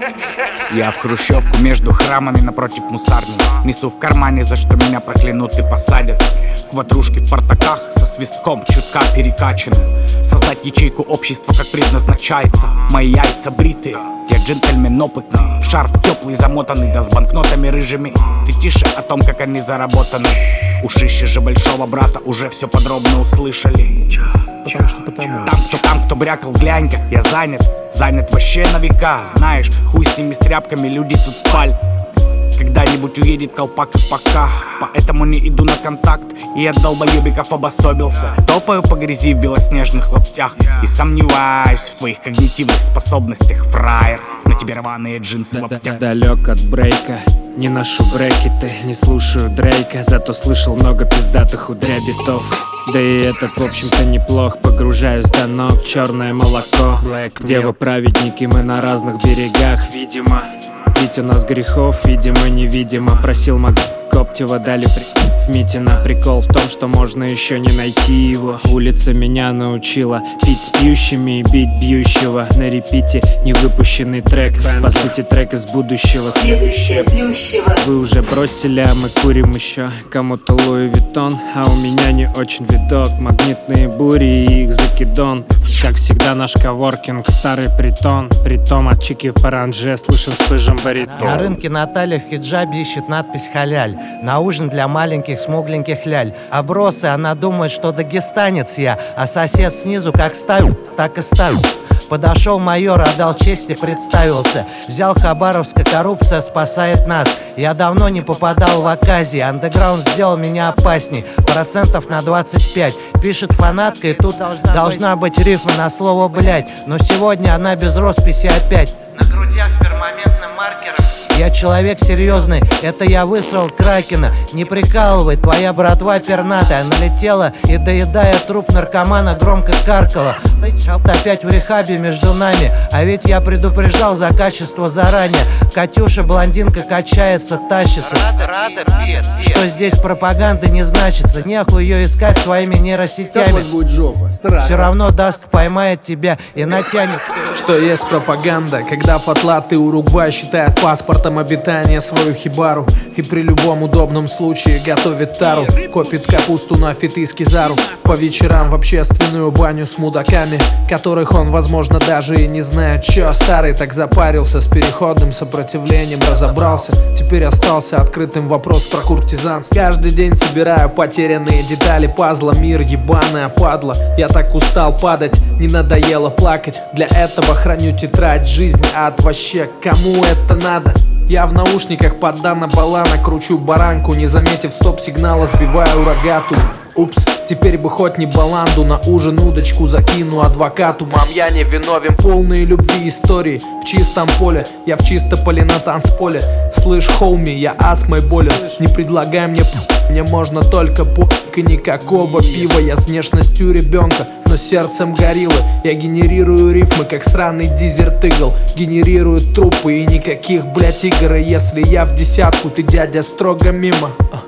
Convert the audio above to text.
Я в хрущевку между храмами напротив мусарни. Несу в кармане, за что меня проклянут и посадят. К ватрушке в портаках со свистком чутка перекачанным. Создать ячейку общества, как предназначается. Мои яйца бритые, я джентльмен опытный. Шарф теплый, замотанный, да с банкнотами рыжими. Ты тише о том, как они заработаны. Ушище же большого брата уже все подробно услышали. Там, кто брякал, глянь-ка, я занят вообще на века. Знаешь, хуй с ними с тряпками, люди тут паль. Когда-нибудь уедет колпак и пока. Поэтому не иду на контакт и от долбоебиков обособился. Топаю по грязи в белоснежных лаптях и сомневаюсь в твоих когнитивных способностях, фраер. На тебе рваные джинсы в лаптях. Далек от брейка, не ношу брекеты, не слушаю Дрейка. Зато слышал много пиздатых удря битов. Да и этот, в общем-то, неплох. Погружаюсь до ног в черное молоко. Дева праведники, мы на разных берегах, видимо. Ведь у нас грехов, видимо, невидимо. Просил Коптева, дали в Митино. Прикол в том, что можно еще не найти его. Улица меня научила пить с пьющими и бить бьющего. На репите невыпущенный трек, по сути трек из будущего. Вы уже бросили, а мы курим еще. Кому-то Луи Виттон, а у меня не очень видок. Магнитные бури и их закидон. Как всегда наш коворкинг, старый притон. Притом от чики в паранже слышен с пыжем баритон. На рынке Наталья в хиджабе ищет надпись «Халяль». На ужин для маленьких смугленьких ляль. Обросы, она думает, что дагестанец я. А сосед снизу как ставил, так и ставил. Подошел майор, отдал честь и представился. Взял Хабаровская, коррупция спасает нас. Я давно не попадал в оказии. Андеграунд сделал меня опасней. Процентов на 25. Пишет фанатка, и тут должна быть рифма на слово «блядь». Но сегодня она без росписи опять. На грудях перманентным маркером. Я человек серьезный, это я высрал Кракена. Не прикалывай, твоя братва пернатая налетела и, доедая труп наркомана, громко каркала. Опять в рехабе между нами, а ведь я предупреждал за качество заранее. Катюша, блондинка, качается, тащится. Что здесь пропаганда не значится. Нехуй ее искать своими нейросетями. Все равно Даск поймает тебя и натянет. Что есть пропаганда, когда потлатый Уругвай считает паспортом обитания свою хибару и при любом удобном случае готовит тару. Копит капусту на фит-эскизару по вечерам в общественную баню с мудаками, которых он, возможно, даже и не знает. Чё, старый так запарился с переходным сопротивлением, разобрался. Теперь остался открытым вопрос про куртизанство. Каждый день собираю потерянные детали пазла. Мир ебаная падла. Я так устал падать, не надоело плакать. Для этого храню тетрадь жизни, ад вообще, кому это надо? Я в наушниках под Дана Балана кручу баранку, не заметив стоп-сигнала, сбиваю рогату. Упс, теперь бы хоть не баланду, на ужин удочку закину адвокату. Мам, я не виновен, полные любви истории в чистом поле, я в чисто поле на танцполе. Слышь, хоуми, я астмой болен, не предлагай мне можно только и никакого пива. Я с внешностью ребенка, но сердцем гориллы. Я генерирую рифмы, как сраный дезерт игл. Генерирую трупы и никаких, блять, игр. И если я в десятку, ты, дядя, строго мимо.